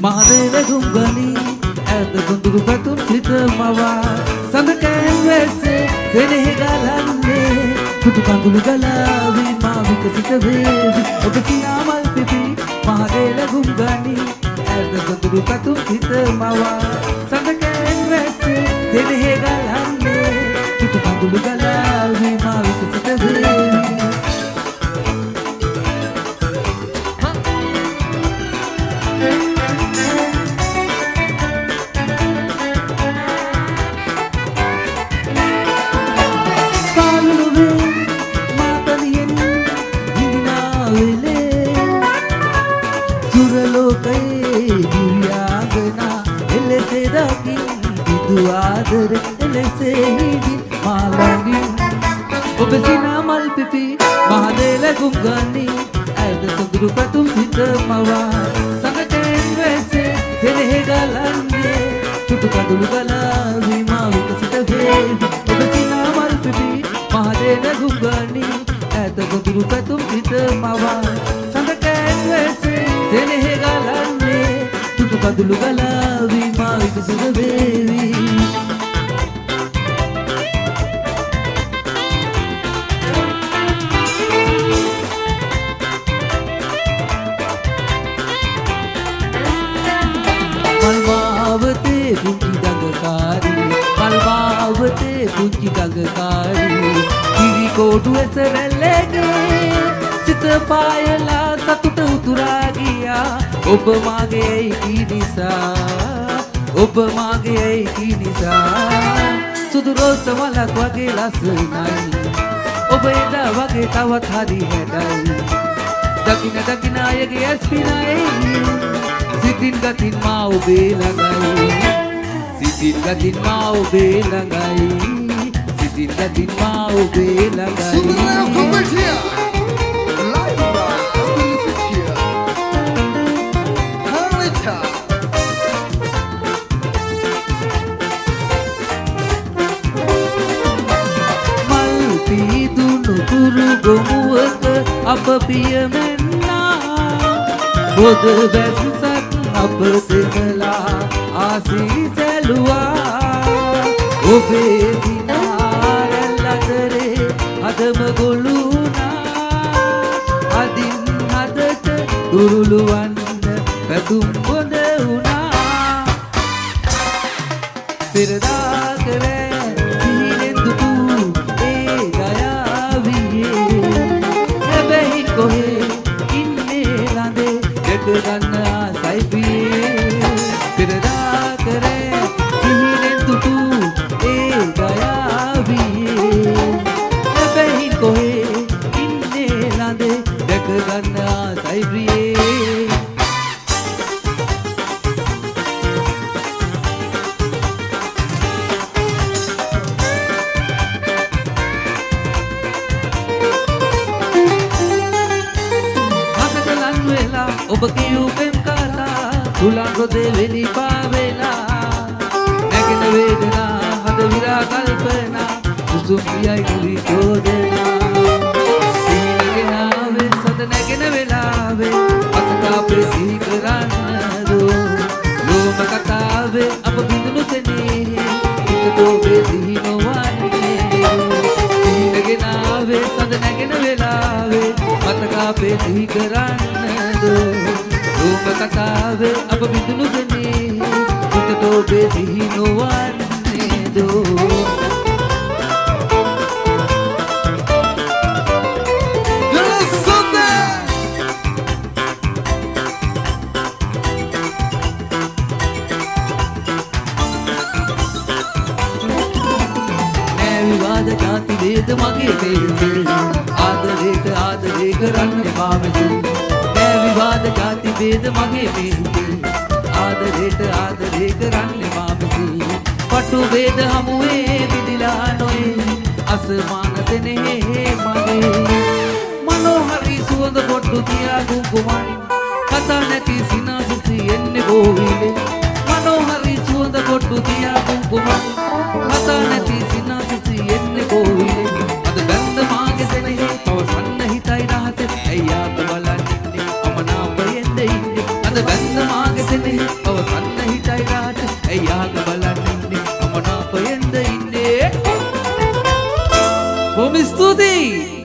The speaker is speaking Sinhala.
මහදේව ගුම්ගනි ඇද ගොඳුරු පැතුම් සිත මවා සඳකෑන් වැස්සේ සෙනෙහ ගලන්නේ කුතු කඳුළු ගලාවි මා විකසිත වේවි ඔබ කියා මල් පිපි මහදේව ගුම්ගනි ඇද ගොඳුරු පැතුම් සිත මවා සඳකෑන් වැස්සේ සෙනෙහ ගලන්නේ කුතු කඳුළු ගලාවි මා විකසිත වේවි ආදර එලෙසෙහිදී මාළඟින් ඔබ සිනා මල් පිපි මහදේල ගුම්ගනි ඇද සොඳුරු පැතුම් සිත මවා සඟකෙන් වැස්සේ සෙනෙහ ගලන්නේ චුටු කඳුළු ගලාවි මා විකසිත වේවි ඔබ සිනා මල් පිපි මහදේල ගුම්ගනි ඇද සොඳුරු පැතුම් සිත මවා සඟකෙන් වැස්සේ සෙනෙහ ගලන්නේ චුටු කඳුළු ගලාවි මා විකසිත වේවි පුංචි ගඟකාරී කිරි කෝටු ඇසරැල්ලගේ සිත පායලා සතුට උතුරා ගියා ඔබ මාගේ ඒකී නිසා ඔබ මාගේ ඒකී නිසා සුදු රෝස වලක් වගේ ලස්සනයි ඔබ එදා වගේ තවත් හරි හැඩයි දකින දකින අයගේ ඇස් පිනයි සිතින් ගතින් මා ඔබේ ළඟයි සිතින් ගතින් මා ඔබේ ළඟයි සිතින් ගතින් මා ඔබේ ළඟයි Sundaram Combatia Live by Abdul Harita Mal pidunu kuru gomuwaka අප පියමෙන්නා බොද වැස්සක් අප දෙකලා ආසී සැලුවා ඔබේ දිනාරැල් අතරේ අදම ගොළුනා අදින් හදට දුරුළුවන්න පැතුම් බොඳ වුණා පෙරදා කරෑ සිහිනෙන් දුටු ඒ ගයාවියේ හැබැයි කොහේ ඉන්නේ ළඳේ දෙක ගන්න ආසයි පියේ පෙරදා කරෑ සිහිනෙන් දුටු ඒ ගයාවියේ හැබැයි කොහේ ඉන්නේ ළඳේ දෙක ගන්න ආසයි පියේ ඔබ කියූ පෙම් කාලා තුලන් රොදේ වෙලි පාවෙලා නැගෙන වේදනා හද විරා කල්පනා සුසුම් පියයි කුලි චෝදනා සීගෙනාවේ සද නැගෙන වෙලාවේ අතකාපේ සිහි කරන්නදෝ ලෝම කතාවේ අප බිඳුණු තැනේ හිතතෝබේ සිහි නොවන්නේ සීගෙනාවේ සද නැගෙන වෙලාවේ අතකාපේ සිහි කරන්නදෝ ලෝක කතාවේ අප බිඳුණු දෙනේ හිතට ඔබේ සිහි නොවන්නේදෝ නෑ විවාද ජාති වේද මගේ තේරුම් ආදරේට ආදරේ කරන්න එපා මෙතන විවාද ජාති වේද මගේ මේකේ ආදරේට ආදරේ කරන්නේ මාමසී පටු වේද හමුවේ විදිලා නොයේ අසමාන දෙනේ මගේ මනෝහරි සුවඳ පොට්ටු තියා ගුම්ගුමන් කතා නැති සිනාසුසි එන්නේ බෝවිලේ මනෝහරි සුවඳ පොට්ටු තියා ගුම්ගුමන් කතා නැති සිනාසුසි එන්නේ බෝවිලේ අද ගන්ධ මාගේ දෙනේ පවසන්න හිතයි රහසේ අයියා බලන්න අද බැන්න මාගේ දෙනේ යාග බලන් ඉන්නේ අමනාපයෙන්ද ඉන්නේ බොහොම ස්තුතියි